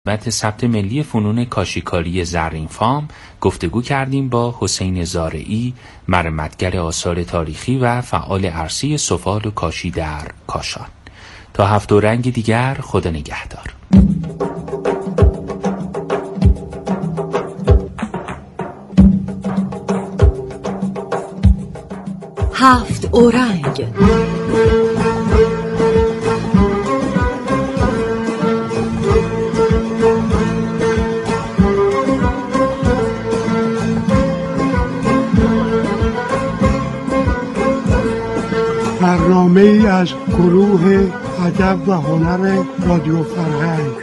بعد ثبت ملی فنون کاشیکاری زرینفام گفتگو کردیم با حسین زارعی، مرمتگر آثار تاریخی و فعال عرصه سفال و کاشی در کاشان. تا هفت و رنگ دیگر، خدا نگهدار. هفت اورنگ. برنامه ای از گروه ادب و هنر رادیو فرهنگ.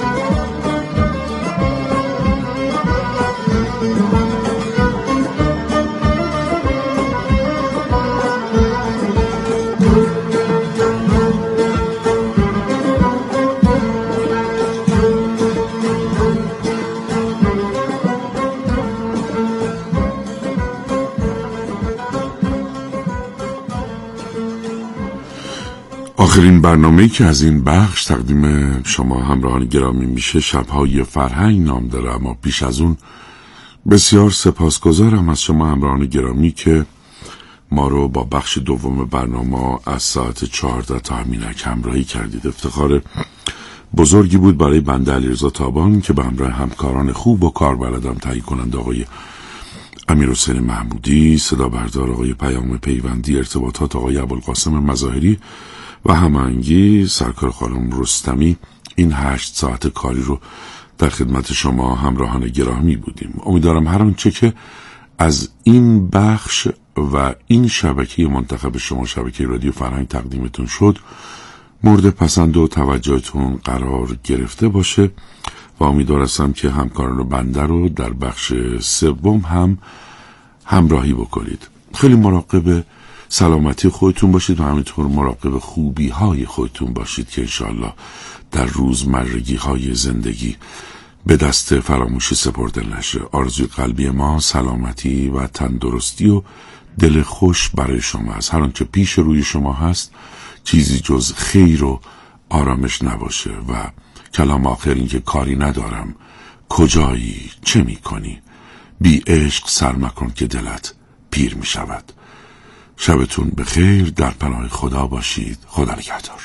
آخرین برنامه‌ای که از این بخش تقدیم شما همراهان گرامی میشه شب‌های فرهنگ نام داره، اما پیش از اون بسیار سپاسگزارم از شما همراهان گرامی که ما رو با بخش دوم برنامه از ساعت 14 تا همینک همراهی کردید. افتخار بزرگی بود برای بنده علیرضا تابان که به همراه همکاران خوب و کاربلدم تهیه کننده آقای امیرحسین محمودی، صدا بردار آقای پیام پیوندی، ارتباطات آقای ابوالقاسم مظاهری و هماهنگی سرکار خانم رستمی این 8 ساعت کاری رو در خدمت شما همراهان گرامی بودیم. امیدوارم هر آنچه که از این بخش و این شبکه منتخب شما، شبکه رادیو فرهنگ، تقدیمتون شد مورد پسند و توجهتون قرار گرفته باشه و امیدوارم که همکاران بنده رو در بخش سوم هم همراهی بکنید. خیلی مراقب سلامتی خودتون باشید و همینطور مراقب خوبی های خودتون باشید که انشاءالله در روزمرگی های زندگی به دست فراموشی سپرده نشه. آرزوی قلبی ما سلامتی و تندرستی و دل خوش برای شما است. هر آنچه پیش روی شما هست چیزی جز خیر و آرامش نباشه و کلام آخر این که کاری ندارم، کجایی، چه میکنی، بی عشق سر مکن که دلت پیر می شود. شبتون بخیر، در پناه خدا باشید. خدا نگهدار.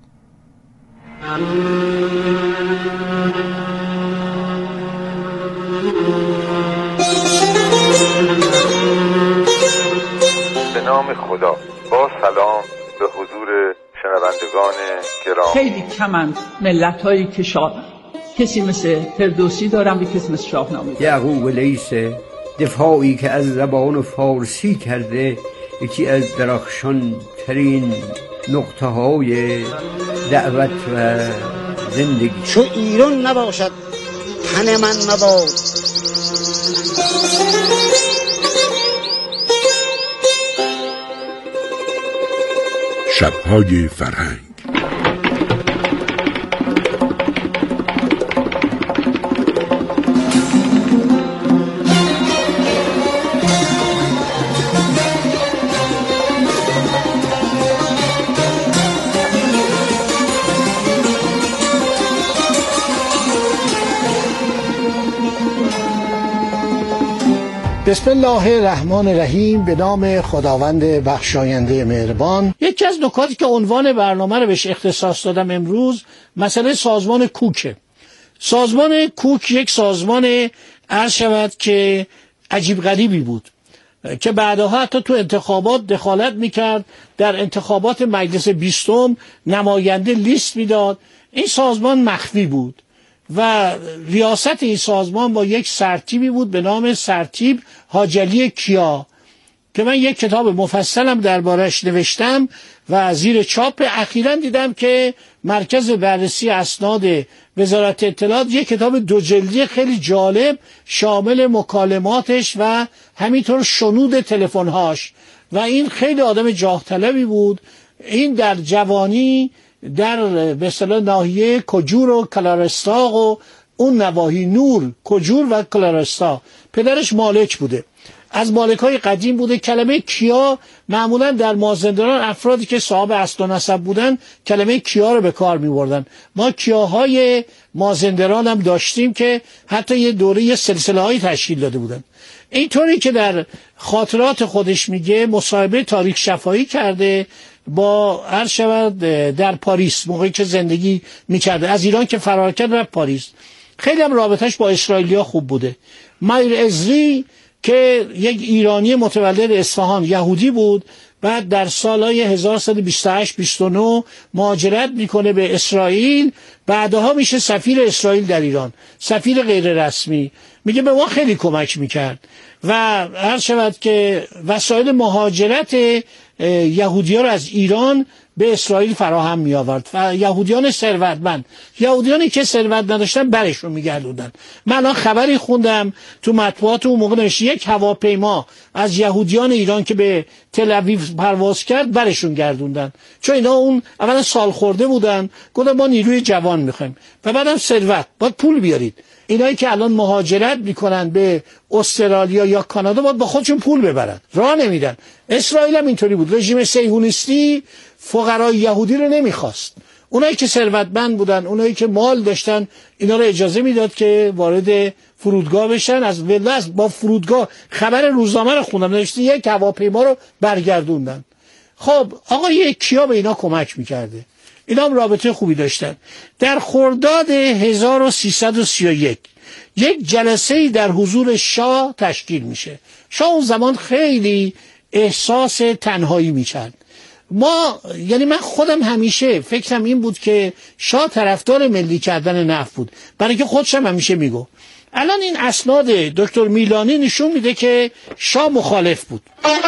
به نام خدا. با سلام به حضور شنوندگان گرامی. خیلی کمند ملت‌هایی که کسی مثل فردوسی دارم و کسی مثل شاهنامه. یعقوب لیث دفاعی که از زبان فارسی کرده یکی از درخشان ترین نقطه های دعوت و زندگی. چو ایران نباشد تن من مباد. شب‌های فرهنگ. بسم الله الرحمن الرحیم. به نام خداوند بخشاینده مهربان. یکی از نکاتی که عنوان برنامه رو بهش اختصاص دادم امروز مسئله سازمان کوکه. سازمان کوک یک سازمان عرض شود که عجیب غریبی بود که بعدها حتی تو انتخابات دخالت میکرد، در انتخابات مجلس 20 نماینده لیست میداد. این سازمان مخفی بود و ریاست این سازمان با یک سرتیبی بود به نام سرتیب حاج علی کیا که من یک کتاب مفصلم دربارش نوشتم و زیر چاپ. اخیراً دیدم که مرکز بررسی اسناد وزارت اطلاعات یک کتاب 2 جلدی خیلی جالب شامل مکالماتش و همینطور شنود تلفن‌هاش و این خیلی آدم جاه طلبی بود. این در جوانی در به اصطلاح ناحیه کجور و کلارستاق و اون نواحی نور، کجور و کلارستاق، پدرش مالک بوده. از مالکای قدیم بوده. کلمه کیا معمولا در مازندران افرادی که صاحب اصل و نسب بودن کلمه کیا رو به کار می بردن. ما کیاهای مازندران هم داشتیم که حتی یه دوره یه سلسله هایی تشکیل داده بودن. اینطوری که در خاطرات خودش میگه مصاحبه تاریخ شفاهی کرده با هر شود در پاریس موقعی که زندگی میکرده، از ایران که فرار کرد رفت پاریس. خیلی هم رابطش با اسرائیلیا خوب بوده. مایر ازری که یک ایرانی متولد اصفهان یهودی بود، بعد در سالهای 1128-29 مهاجرت میکنه به اسرائیل، بعدها میشه سفیر اسرائیل در ایران، سفیر غیر رسمی. میگه به ما خیلی کمک میکرد و هر شود که وسایل مهاجرت یهودیان رو از ایران به اسرائیل فراهم می آورد و یهودیان ثروتمند، یهودیانی که ثروت نداشتن برشون میگردوندن. من الان خبری خوندم تو مطبوعات اون موقع نوشته یک هواپیما از یهودیان ایران که به تل آویو پرواز کرد برشون گردوندن، چون اینا اون اولا سال خورده بودن، گفتن ما نیروی جوان میخوایم و بعدم ثروت، باید پول بیارید. اینایی که الان مهاجرت میکنن به استرالیا یا کانادا باید با خودشون پول ببرن، راه نمیدن. اسرائیل هم اینطوری بود. رژیم صهیونیستی فقرای یهودی رو نمیخواست. اونایی که ثروتمند بودن، اونایی که مال داشتن، اینا رو اجازه میداد که وارد فرودگاه بشن. از با فرودگاه خبر روزنامه رو خوندم، نوشته یک هواپیما رو برگردوندن. خب آقای کیا به اینا کمک میکرده، اینا هم رابطه خوبی داشتن. در خرداد 1331 یک جلسه‌ای در حضور شاه تشکیل میشه. شاه اون زمان خیلی احساس تنهایی میکرد. یعنی من خودم همیشه فکرم این بود که شاه طرفدار ملی کردن نفت بود، برای که خودشم همیشه میگو. الان این اسناد دکتر میلانی نشون میده که شاه مخالف بود.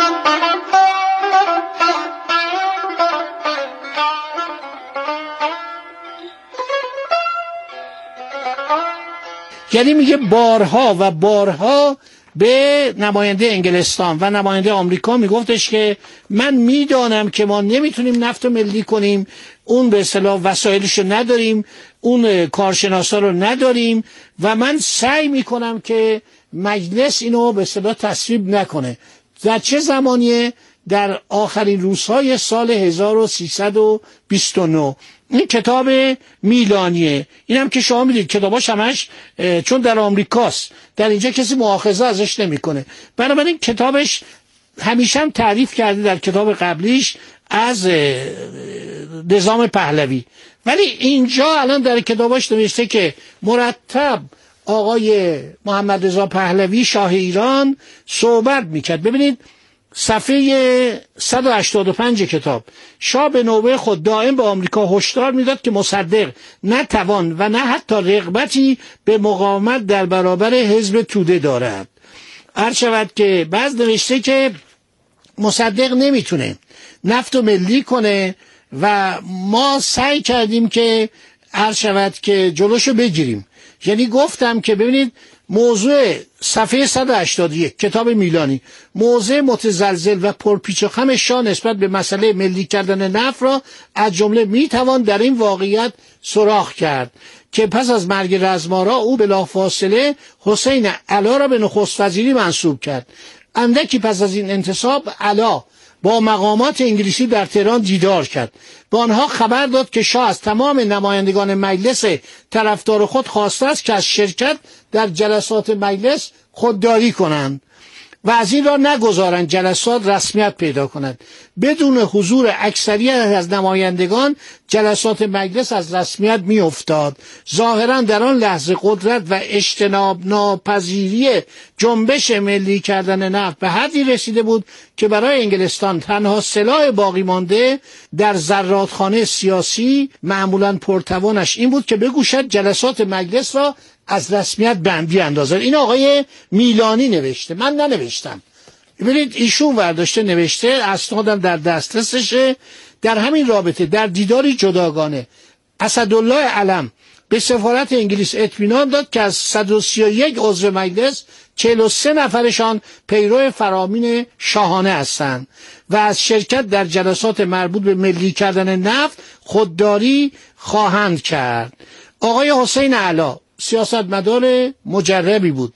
یعنی میگه بارها و بارها به نماینده انگلستان و نماینده آمریکا میگفتش که من میدانم که ما نمیتونیم نفت رو ملی کنیم، اون به اصطلاح وسایلش رو نداریم، اون کارشناسا رو نداریم و من سعی میکنم که مجلس اینو به اصطلاح تصویب نکنه. در چه زمانیه؟ در آخرین روزهای سال 1329. این کتاب میلانیه. اینم که شما میدید کتاباش همش چون در آمریکاست، در اینجا کسی مؤاخذه ازش نمیکنه. بنابراین کتابش همیشه هم تعریف کرده در کتاب قبلیش از نظام پهلوی، ولی اینجا الان در کتاباش نوشته که مرتب آقای محمد رضا پهلوی شاه ایران صحبت میکرد. ببینید صفحه 185 کتاب، شاه به نوبه خود دائم به آمریکا هشدار میداد که مصدق نه توان و نه حتی رغبتی به مقاومت در برابر حزب توده دارد. عرض شود که بعض نوشته که مصدق نمیتونه نفت و ملی کنه و ما سعی کردیم که عرض شود که جلوشو بگیریم. یعنی گفتم که ببینید موضوع صفحه 181 کتاب میلانی، موضوع متزلزل و پرپیچ و خم شاه نسبت به مسئله ملی کردن نفت را از جمله میتوان در این واقعیت سراغ کرد که پس از مرگ رزمارا او بلافاصله حسین علا را به نخست وزیری منصوب کرد. اندکی پس از این انتصاب علا با مقامات انگلیسی در تهران دیدار کرد. به آنها خبر داد که شاه از تمام نمایندگان مجلس طرفدار خود خواسته است که از شرکت در جلسات مجلس خودداری کنند و از این را نگذارند جلسات رسمیت پیدا کنند. بدون حضور اکثریت از نمایندگان جلسات مجلس از رسمیت می افتاد. ظاهرا در آن لحظه قدرت و اجتناب ناپذیری جنبش ملی کردن نفت به حدی رسیده بود که برای انگلستان تنها سلاح باقی مانده در زرادخانه سیاسی معمولا پرتوانش این بود که بگوشد جلسات مجلس را از رسمیت بیاندازد. این آقای میلانی نوشته، من ننوشتم. ببینید ایشون ورداشته نوشته، اسنادم در دسترسشه. در همین رابطه در دیداری جداگانه اسدالله علم به سفارت انگلیس اطمینان داد که از 131 عضو مجلس 43 نفرشان پیرو فرامین شاهانه هستند و از شرکت در جلسات مربوط به ملی کردن نفت خودداری خواهند کرد. آقای حسین علا سیاستمدار مجربی بود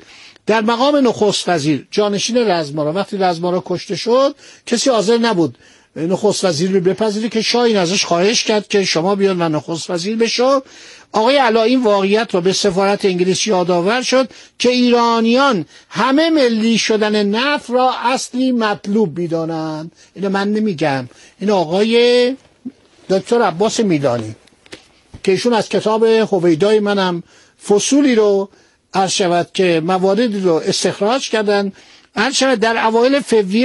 در مقام نخست وزیر جانشین رزمارا، وقتی رزمارا کشته شد کسی حاضر نبود نخست وزیر رو بپذیره که شاه این ازش خواهش کرد که شما بیاد و نخست وزیر بشو. آقای علا این واقعیت رو به سفارت انگلیس یادآور شد که ایرانیان همه ملی شدن نفت را اصلی مطلوب می‌دانند. اینو من نمیگم، این آقای دکتر عباس میلانی که ایشون از کتاب هویدای منم فصولی رو عرض شود که مواردی رو استخراج کردن. عرض شود در اوایل فوریه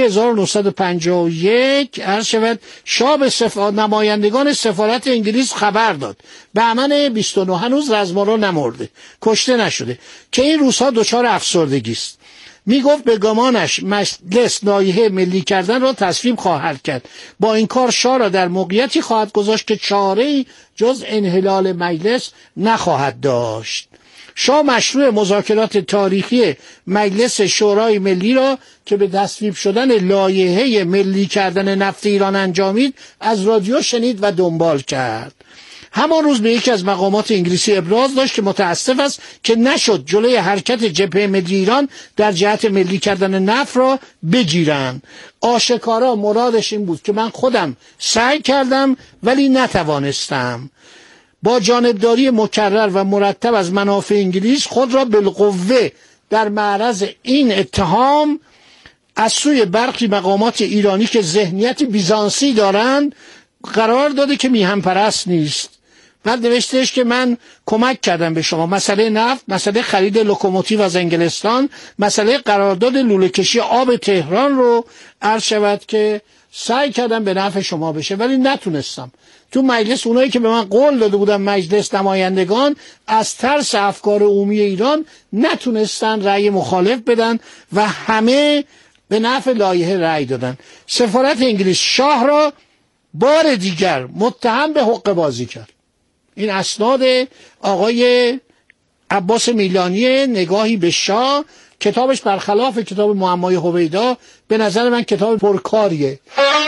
1951 عرض شود شاه به نمایندگان سفارت انگلیس خبر داد بهمن 29 هنوز رزمارا نمرده، کشته نشده، که این روزها دچار افسردگی است. میگفت به گمانش مجلس لایحه ملی کردن را تصویب خواهد کرد، با این کار شاه را در موقعیتی خواهد گذاشت که چاره‌ای جز انحلال مجلس نخواهد داشت. شاه مشروع مذاکرات تاریخی مجلس شورای ملی را که به تصویب شدن لایحه ملی کردن نفت ایران انجامید از رادیو شنید و دنبال کرد. همان روز به یکی از مقامات انگلیسی ابراز داشت که متاسف است که نشد جلوی حرکت جبهه ملی ایران در جهت ملی کردن نفت را بگیرند. آشکارا مرادش این بود که من خودم سعی کردم ولی نتوانستم. با جانبداری مکرر و مرتب از منافع انگلیس خود را بالقوه در معرض این اتهام از سوی برخی مقامات ایرانی که ذهنیت بیزانسی دارند قرار داده که میهن پرست نیست. بعد نوشتهش که من کمک کردم به شما، مسئله نفت، مسئله خرید لوکوموتیو از انگلستان، مسئله قرارداد لوله کشی آب تهران رو عرض شود که سعی کردم به نفع شما بشه ولی نتونستم. تو مجلس اونایی که به من قول داده بودن مجلس نمایندگان از ترس افکار عمومی ایران نتونستن رأی مخالف بدن و همه به نفع لایحه رأی دادن. سفارت انگلیس شاه را بار دیگر متهم به حقه بازی کرد. این اسناد آقای عباس میلانی نگاهی به شاه، کتابش برخلاف کتاب معمای هویدا به نظر من کتاب پرکاریه.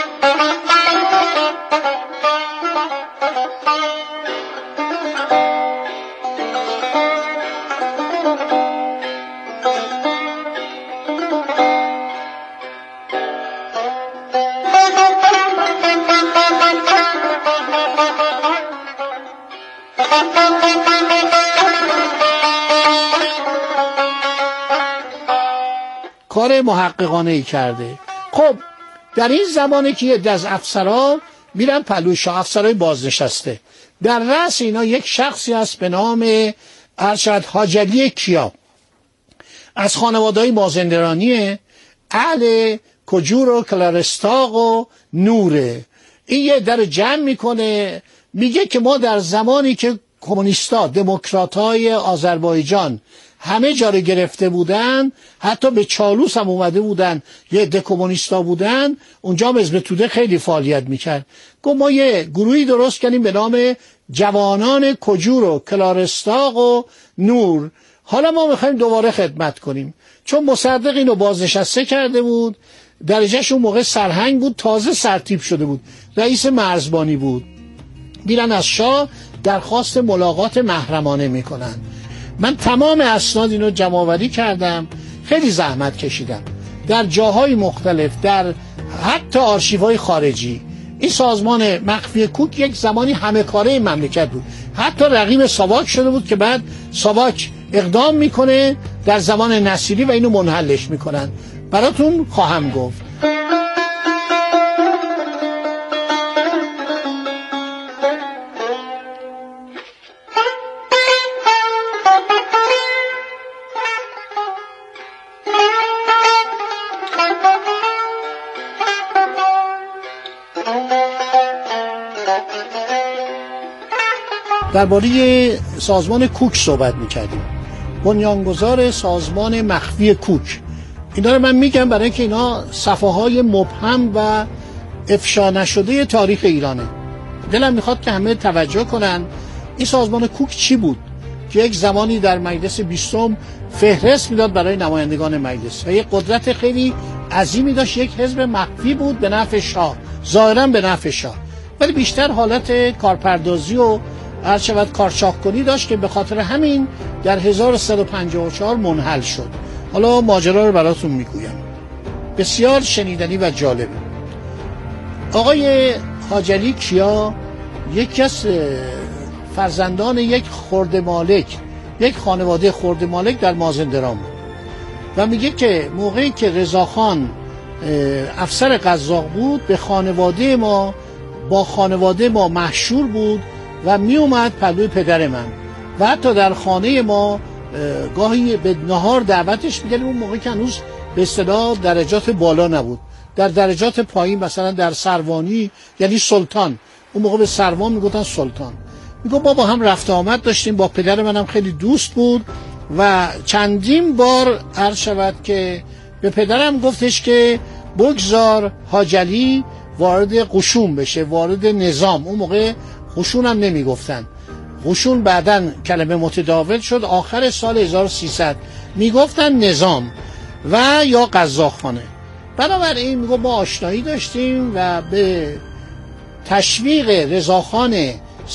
کار محققانه ای کرده. خب در این زمانی که یه از افسرها میرن پلوی شاه، افسرهای بازنشسته، در رأس اینا یک شخصی هست به نام ارشد حاج علی کیا، از خانواده‌های مازندرانیه، اهل کجور و کلارستاق و نوره. این یه در جمع میکنه، میگه که ما در زمانی که کمونیستا دموکراتای آذربایجان همه جا رو گرفته بودن، حتی به چالوس هم اومده بودن، یه عده کمونیستا بودن، اونجا هم حزب توده خیلی فعالیت میکرد. گفت ما یه گروهی درست کردیم به نام جوانان کجور و کلارستاق و نور، حالا ما میخوایم دوباره خدمت کنیم. چون مصدق اینو بازنشسته کرده بود، درجهش اون موقع سرهنگ بود، تازه سرتیپ شده بود، رئیس مرزبانی بود، میرن از شاه درخواست ملاقات محرمانه میکنن. من تمام اسناد اینو جمع‌آوری کردم، خیلی زحمت کشیدم در جاهای مختلف، در حتی آرشیوهای خارجی. این سازمان مخفی کوک یک زمانی همه کاره این مملکت بود، حتی رقیب ساواک شده بود که بعد ساواک اقدام میکنه در زمان نصیری و اینو منحلش میکنن. براتون خواهم گفت. درباره سازمان کوک صحبت میکردیم، بنیانگذار سازمان مخفی کوک. اینا رو من میگم برای اینکه اینا صفحه‌های مبهم و افشا نشده تاریخ ایرانه. دلم میخواد که همه توجه کنن این سازمان کوک چی بود که یک زمانی در مجلس 20 فهرست میداد برای نمایندگان مجلس و یک قدرت خیلی عظیمی داشت. یک حزب مخفی بود به نفع شاه، ظاهرا به نفع شاه، ولی بیشتر حالت کارپردازی و کارچاک کنی داشت که به خاطر همین در 1354 منحل شد. حالا ماجرا رو براتون میگویم، بسیار شنیدنی و جالبه. آقای حاجلی کیا یکی از فرزندان یک خرده مالک، یک خانواده خرده مالک در مازندران بود و میگه که موقعی که رضاخان افسر قزاق بود به خانواده ما، با خانواده ما محشور بود و می اومد پلوی پدر من و حتی در خانه ما گاهی به نهار دعوتش می‌کردیم. اون موقع که هنوز به اصطلاح درجات بالا نبود، در درجات پایین مثلا در سروانی یعنی سلطان، اون موقع به سروان میگفتن سلطان. میگه ما با هم رفت آمد داشتیم، با پدر منم خیلی دوست بود و چندین بار عرض شود که به پدرم گفتش که بگذار حاجلی وارد قشون بشه، وارد نظام. اون موقع قشون هم نمیگفتن، قشون بعدن کلمه متداول شد، آخر سال 1300 میگفتن نظام و یا قزاقخانه. بنابراین میگه ما آشنایی داشتیم و به تشویق رضاخان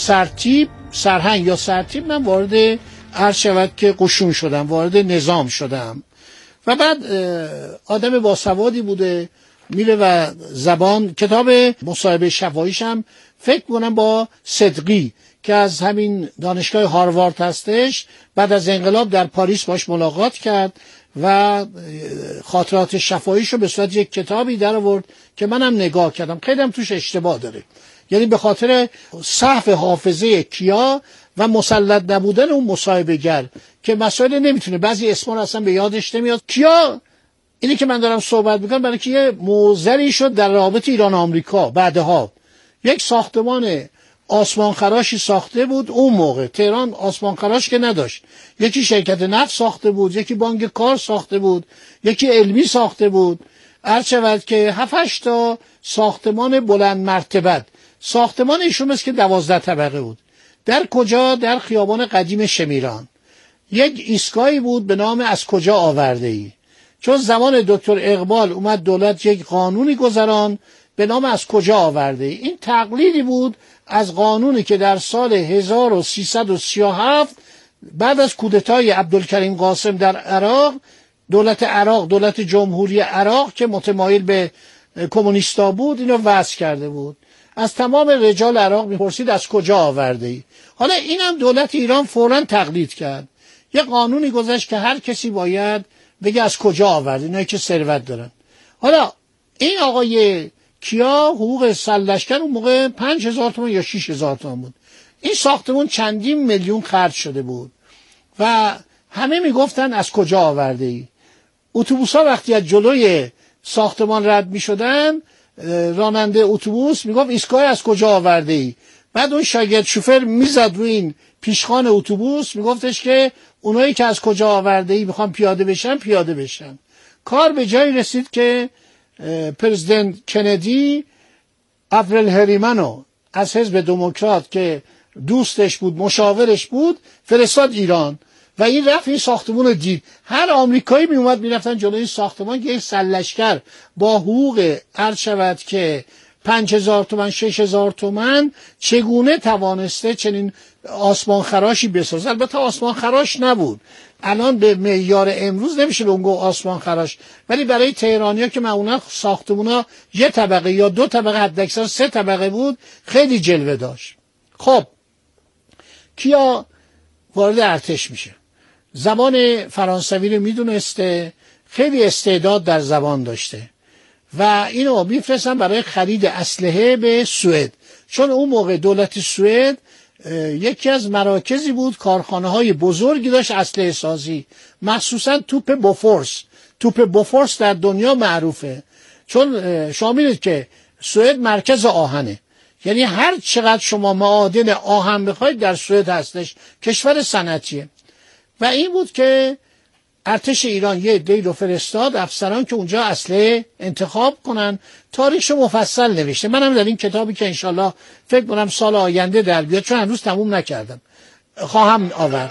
سرهنگ یا سرتیپ من وارد عرض شود که قشون شدم، وارد نظام شدم. و بعد آدم باسوادی بوده، میره و زبان کتاب مصاحبه شفاهیش هم فکر کنم با صدقی که از همین دانشگاه هاروارد هستش، بعد از انقلاب در پاریس باش ملاقات کرد و خاطرات شفاهیش رو به صورت یک کتابی در آورد که منم نگاه کردم. خیلی هم توش اشتباه داره، یعنی به خاطر سهو حافظه کیا و مسلط نبودن اون مصاحبه‌گر که مسائل نمیتونه، بعضی اسما رو اصلا به یادش نمیاد. کیا اینی که من دارم صحبت میکنم برای که یه موزلی شد در رابطه ایران و آمریکا. بعدها یک ساختمان آسمانخراشی ساخته بود، اون موقع تهران آسمانخراش که نداشت، یکی شرکت نفت ساخته بود، یکی بانک کار ساخته بود، یکی علمی ساخته بود. عرض شود که 7-8 تا ساختمان بلند مرتبت. ساختمان ایشون مثل که 12 طبقه بود. در کجا؟ در خیابان قدیم شمیران. یک ایستگاهی بود به نام از کجا آورده ای، چون زمان دکتر اقبال اومد دولت یک قانونی گذران به نام از کجا آورده ای. این تقلیدی بود از قانونی که در سال 1337 بعد از کودتای عبدالکریم قاسم در عراق، دولت جمهوری عراق که متمایل به کمونیستا بود اینو وضع کرده بود. از تمام رجال عراق میپرسید از کجا آورده ای. حالا اینم دولت ایران فوراً تقلید کرد، یه قانونی گذاشت که هر کسی باید بگه از کجا آورده، اینایی که ثروت دارن. حالا این آقای کیا حقوق سرلشکر اون موقع 5000 تومان یا 6000 تومان بود. این ساختمون چندین میلیون خرج شده بود و همه میگفتن از کجا آورده ای. اتوبوس‌ها وقتی از جلوی ساختمان رد میشدن، راننده اتوبوس میگفت ایستگاه از کجا آورده ای. بعد اون شاگرد شوفر میزد روی این پیشخوان اتوبوس میگفتش که اونایی که از کجا آورده ای میخوان پیاده بشن. کار به جایی رسید که پرزیدنت کندی اپریل هریمنو از حزب دموکرات که دوستش بود، مشاورش بود، فرستاد ایران و این رفت این ساختمون رو دید. هر آمریکایی می اومد میرفتن جلوی این ساختمان که یک سرلشکر با حقوق عرض شود که 5000 تومان 6000 تومان چگونه توانسته چنین آسمان خراشی بسازه. البته آسمان خراش نبود، الان به معیار امروز نمیشه به اون گفت آسمان خراش، ولی برای تهرانی‌ها که معمولا ساختمونا یه طبقه یا 2 طبقه حداکثر 3 طبقه بود خیلی جلوه داشت. خب کیا وارد ارتش میشه، زبان فرانسوی رو میدونسته، خیلی استعداد در زبان داشته و اینو میفرستن برای خرید اسلحه به سوئد، چون اون موقع دولت سوئد یکی از مراکزی بود، کارخانه‌های بزرگی داشت اسلحه سازی، مخصوصا توپ بوفورس در دنیا معروفه، چون شما می‌دونید که سوئد مرکز آهنه، یعنی هر چقدر شما معادن آهن بخواید در سوئد هستش، کشور صنعتیه. و این بود که ارتش ایران یه عده‌ای رو فرستاد افسران که اونجا اسلحه انتخاب کنن. تاریخش مفصل نوشته، منم در این کتابی که انشالله فکر کنم سال آینده در بیاد، چون هنوز تموم نکردم، خواهم آورد.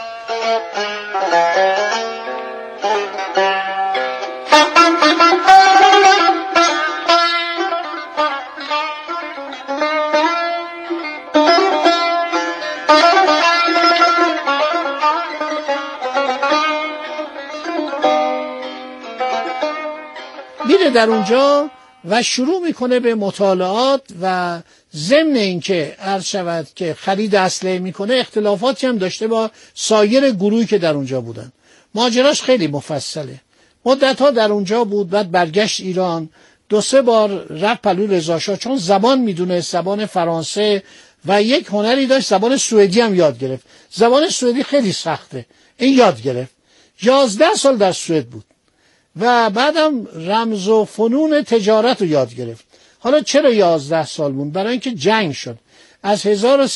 میره در اونجا و شروع میکنه به مطالعات و ضمن اینکه عرض شود که خرید اسلحه میکنه اختلافاتی هم داشته با سایر گروهی که در اونجا بودن. ماجراش خیلی مفصله. مدت‌ها در اونجا بود، بعد برگشت ایران، 2-3 بار رفت پلوی رضاشاه چون زبان میدونه، زبان فرانسه و یک هنری داشت، زبان سوئدی هم یاد گرفت. زبان سوئدی خیلی سخته، این یاد گرفت. 11 سال در سوئد بود و بعدم رمز و فنون تجارت رو یاد گرفت. حالا چرا 11 سال بود؟ برای اینکه جنگ شد. از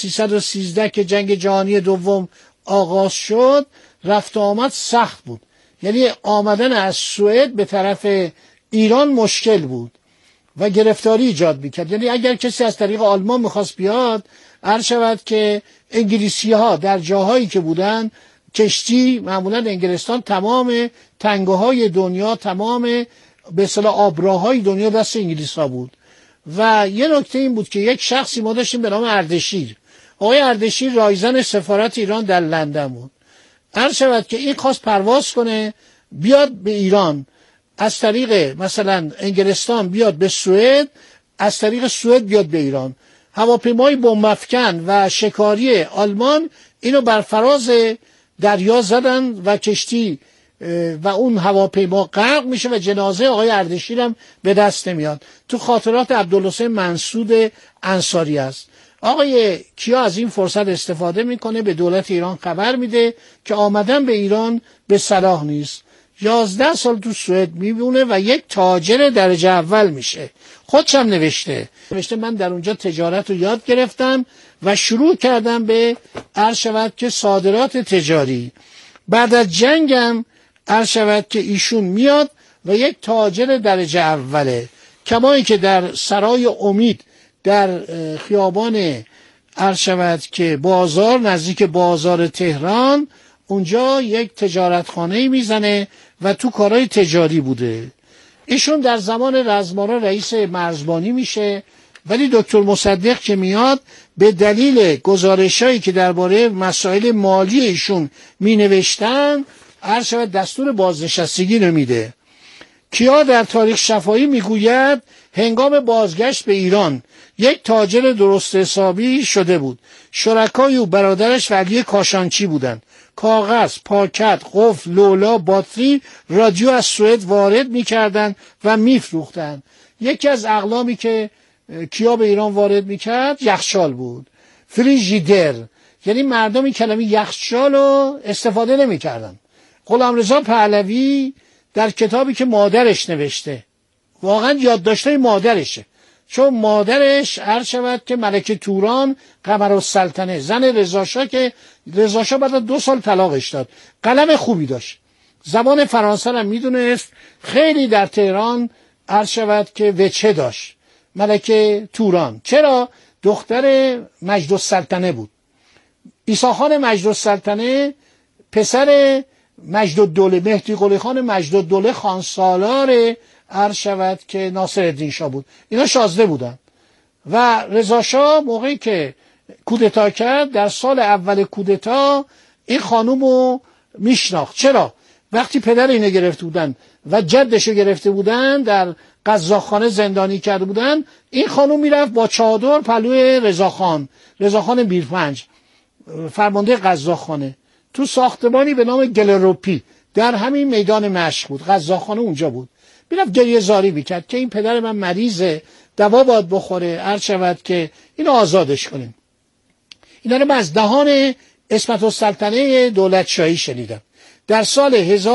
1313 که جنگ جهانی دوم آغاز شد رفت و آمد سخت بود، یعنی آمدن از سوئد به طرف ایران مشکل بود و گرفتاری ایجاد میکرد. یعنی اگر کسی از طریق آلمان میخواست بیاد، عرض شود که انگلیسی ها در جاهایی که بودن، کشتی معمولا انگلستان تمام تنگه‌های دنیا، تمام به اصطلاح آبراهای دنیا دست انگلیس ها بود. و یه نکته این بود که یک شخصی ما داشتیم به نام اردشیر. آقای اردشیر رایزن سفارت ایران در لندن بود. عرض شود که این خواست پرواز کنه بیاد به ایران، از طریق مثلا انگلستان بیاد به سوئد، از طریق سوئد بیاد به ایران. هواپیمای بمب‌افکن و شکاری آلمان اینو بر فراز دریا زدن و کشتی و اون هواپیما غرق میشه و جنازه آقای اردشیر هم به دست نمیاد. تو خاطرات عبدالحسین منصود انصاری است. آقای کیا از این فرصت استفاده میکنه، به دولت ایران خبر میده که آمدن به ایران به صلاح نیست. 11 سال تو سوئد میمونه و یک تاجر درجه اول میشه. خودشم نوشته من در اونجا تجارت رو یاد گرفتم و شروع کردم به عرض شود که صادرات تجاری. بعد از جنگم عرض شود که ایشون میاد و یک تاجر درجه اوله، کما اینکه در سرای امید در خیابان عرض شود که بازار نزدیک بازار تهران اونجا یک تجارتخانه‌ای میزنه و تو کارهای تجاری بوده. ایشون در زمان رزمارا رئیس مرزبانی میشه، ولی دکتر مصدق که میاد به دلیل گزارشایی که درباره مسائل مالی ایشون مینوشتن عرض شود دستور بازنشستگی نمیده. کیا در تاریخ شفاهی میگوید هنگام بازگشت به ایران یک تاجر درست حسابی شده بود. شرکای او برادرش و علی کاشانچی بودند. کاغذ، پاکت، قفل، لولا، باتری، رادیو از سوئد وارد میکردند و میفروختند. یکی از اقلامی که کیا به ایران وارد میکرد یخچال بود، فریژیدر. یعنی مردم این کلمه یخچال رو استفاده نمیکردن. غلامرضا پهلوی در کتابی که مادرش نوشته، واقعا یادداشتای مادرشه، چون مادرش عرض شود که ملکه توران قمرالسلطنه زن رضاشاه، که رضاشاه بعد از 2 سال طلاقش داد، قلم خوبی داشت، زبان فرانسه هم میدونست، خیلی در تهران عرض شود که وجه داشت. ملکه توران چرا؟ دختر مجدالسلطنه بود. عیسی مجدالسلطنه پسر مجدالدوله، مهدی قلی خان مجدالدوله خان سالار عرض شود که ناصرالدین شاه بود. اینا شازده بودن و رضا شاه موقعی که کودتا کرد در سال اول کودتا این خانومو میشناخت. چرا؟ وقتی پدر اینو گرفته بودن و جدشو گرفته بودن در قزاقخانه زندانی کرده بودن، این خانوم میرفت با چادر پلوی رضاخان میرپنج فرمانده قزاقخانه تو ساختمانی به نام گلروپی در همین میدان مشق بود، قزاقخانه اونجا بود. میرفت گریه زاری میکرد که این پدر من مریضه، دوا باید بخوره، عرض شود که اینو آزادش کنیم. اینا رو من از دهان عصمت السلطنه دولت شاهی شنیدم. در سال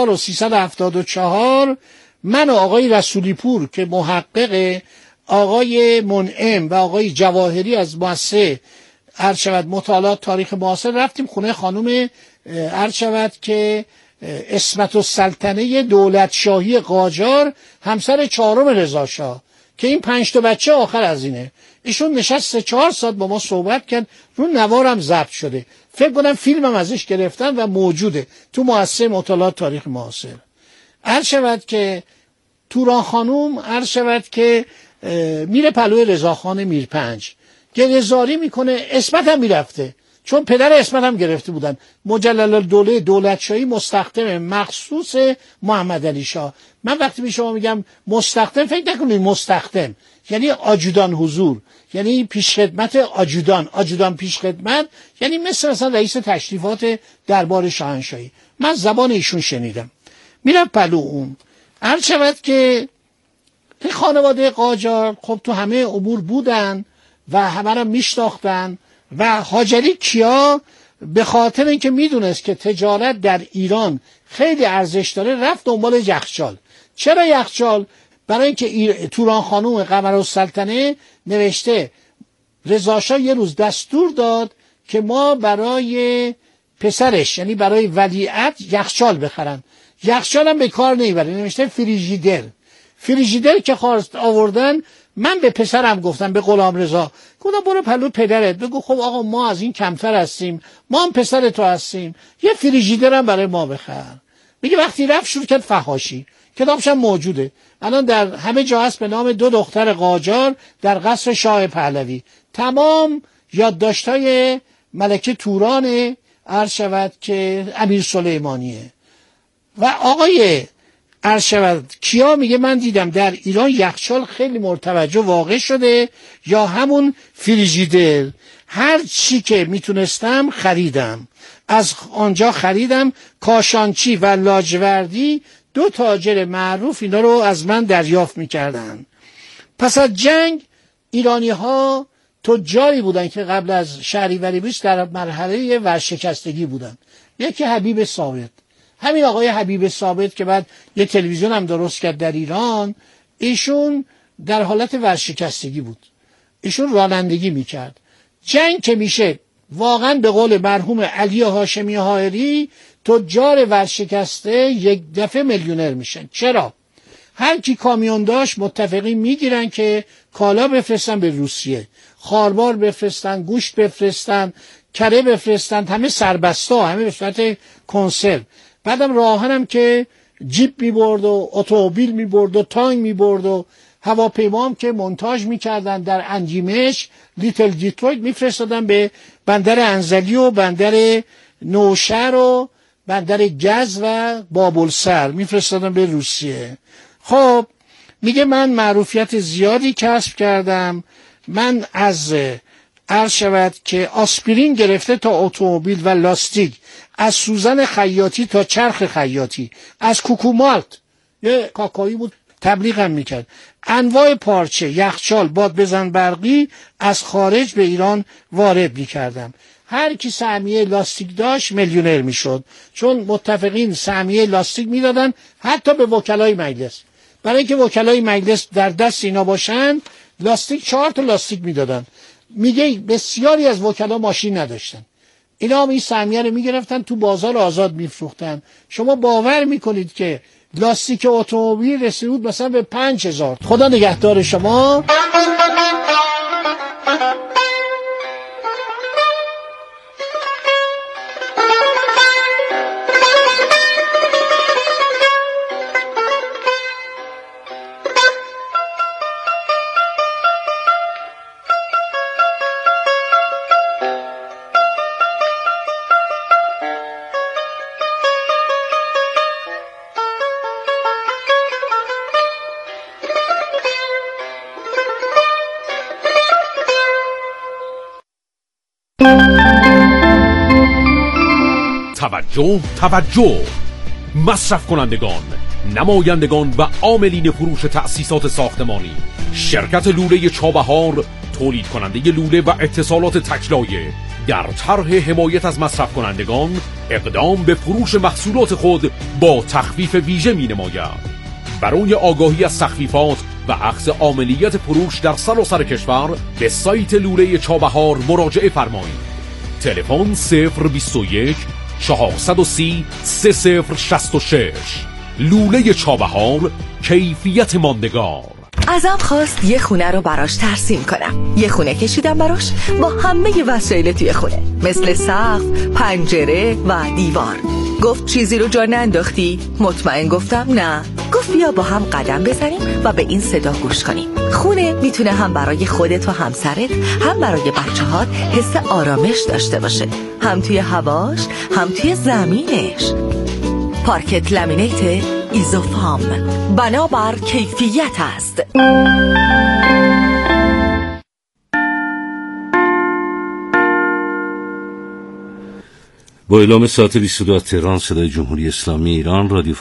1374 من و آقای رسولی پور که محقق، آقای منعم و آقای جواهری از مؤسسه عرض شود مطالعات تاریخ معاصر رفتیم خونه خانم عرض شود که عصمت السلطنه دولت شاهی قاجار، همسر 4م رضا شاه، که این 5 تا بچه آخر از اینه. ایشون نشست 4 ساعت با ما صحبت کرد، رو نوارم ضبط شده، فکر کنم فیلمم ازش گرفتن و موجوده تو مؤسسه مطالعات تاریخ معاصر. عرض شود که توران خانوم عرض شود که میره پلوی رضاخان میرپنج گریه‌زاری میکنه، عصمت هم میرفته چون پدر اسمت هم گرفته بودن. مجلل الدوله دولتشاهی مستخدم مخصوص محمد علی شاه. من وقتی به شما میگم مستخدم فکر نکنید مستخدم یعنی آجودان حضور، یعنی پیشخدمت آجودان پیشخدمت، یعنی مثلا رئیس تشریفات دربار شاهنشاهی. من زبان ایشون شنیدم. میرم پلو اون عرض شود که این خانواده قاجار خب تو همه امور بودن و همه را میشناختن و حاج علی کیا به خاطر اینکه میدونست که تجارت در ایران خیلی ارزش داره رفت دنبال یخچال. چرا یخچال؟ برای اینکه توران خانوم قمرالسلطنه نوشته رضا شاه یه روز دستور داد که ما برای پسرش یعنی برای ولیعهد یخچال بخرن. یخچال هم به کار نمیبره، نوشته فریژیدر که خواست آوردن. من به پسرم گفتم، به غلام رضا گفتم برو پلو پدرت بگو خب آقا ما از این کمتر هستیم، ما هم پسر تو هستیم، یه فریژیدر هم برای ما بخر. میگه وقتی رفت شروع کرد فحاشی. کتابش هم موجوده الان در همه جا هست به نام 2 دختر قاجار در قصر شاه پهلوی. تمام یادداشت‌های ملکه توران عرض شود که امیر سلیمانیه. و آقای عرض شود کیا میگه من دیدم در ایران یخچال خیلی مرتوجه واقع شده یا همون فریژیدر. هر چی که میتونستم خریدم، از آنجا خریدم. کاشانچی و لاجوردی 2 تاجر معروف اینا رو از من دریافت میکردن. پس از جنگ ایرانی ها تجاری بودن که قبل از شهریوری 20 در مرحله ورشکستگی بودن. یکی حبیب ثابت، همین آقای حبیب ثابت که بعد یه تلویزیون هم درست کرد در ایران، ایشون در حالت ورشکستگی بود، ایشون رانندگی میکرد. جنگ که میشه واقعا به قول مرحوم علی هاشمی حائری تجار ورشکسته یک دفعه میلیونر میشن. چرا؟ هر کی کامیون داشت متفقین میگیرن که کالا بفرستن به روسیه، خاربار بفرستن، گوشت بفرستن، کره بفرستن، همه سربستا، همه به صورت کنسرو. بعدم راهن هم که جیپ میبرد و اتومبیل میبرد و تانک میبرد و هواپیما هم که مونتاژ میکردن در انجیمش لیتل دیترویت میفرستادن به بندر انزلی و بندر نوشهر و بندر گز و بابلسر میفرستادن به روسیه. خب میگه من معروفیت زیادی کسب کردم. من از عرض شود که آسپرین گرفته تا اتومبیل و لاستیک، از سوزن خیاطی تا چرخ خیاطی، از کوکومالت یه کاکایی بود تبلیغم میکرد، انواع پارچه، یخچال، باد بزن برقی از خارج به ایران وارد میکردم. هر کی سهمیه لاستیک داشت میلیونر میشد، چون متفقین سهمیه لاستیک میدادن حتی به وکلای مجلس. برای اینکه وکلای مجلس در دست اینا باشن لاستیک 4 تا لاستیک میدادن. میگه بسیاری از وکلا ماشین نداشتن، اینا هم این سهمیه رو میگرفتن تو بازار آزاد میفروختن. شما باور میکنید که لاستیک اتومبیل رسید مثلا به 5000. خدا نگهدار شما. توجه مصرف کنندگان، نمایندگان و عاملین فروش تأسیسات ساختمانی. شرکت لوله چابهار تولید کننده لوله و اتصالات تکلایه در طرح حمایت از مصرف کنندگان اقدام به فروش محصولات خود با تخفیف ویژه می نماید. برای آگاهی از تخفیفات و اخذ عاملیت فروش در سراسر کشور به سایت لوله چابهار مراجعه فرمایید. تلفن 021 430 3066. لوله چابهار، کیفیت ماندگار. ازم خواست یه خونه رو براش ترسیم کنم. یه خونه کشیدم براش با همه وسایل توی خونه، مثل سقف، پنجره و دیوار. گفت چیزی رو جا ننداختی؟ مطمئن گفتم نه. گفت بیا با هم قدم بزنیم و به این صدا گوش کنیم. خونه میتونه هم برای خودت و همسرت، هم برای بچه‌هات حس آرامش داشته باشه، هم توی هواش، هم توی زمینش. پارکت لامینیت ایزوفام، بنابر کیفیت است. با اعلام ساعت 22 تهران، صدای جمهوری اسلامی ایران، رادیو